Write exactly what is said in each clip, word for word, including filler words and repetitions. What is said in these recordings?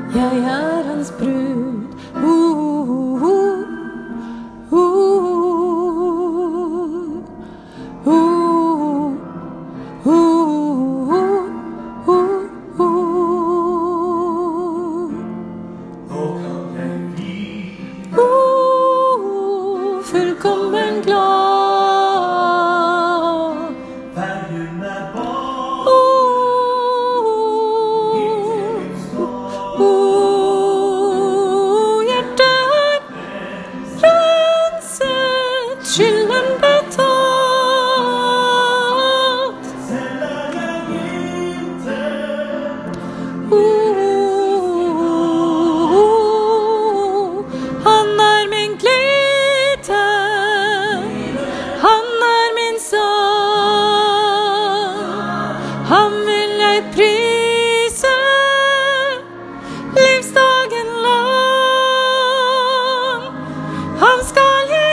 Jeg er hans brud. Uh, uh, uh, uh, uh, uh, uh. Nå kan jeg bli uh, fullkommen glad. Veien er bak uh, uh, hjertet renset, skylden betalt. Selv er jeg intet. Uh, han er min glede, han er min sang, han vil jeg prise livsdagen lang. Han skal jeg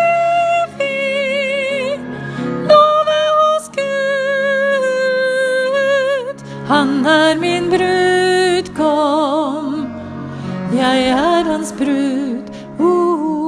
evig love hos Gud. Han er min brudgom, jeg er hans brud. uh.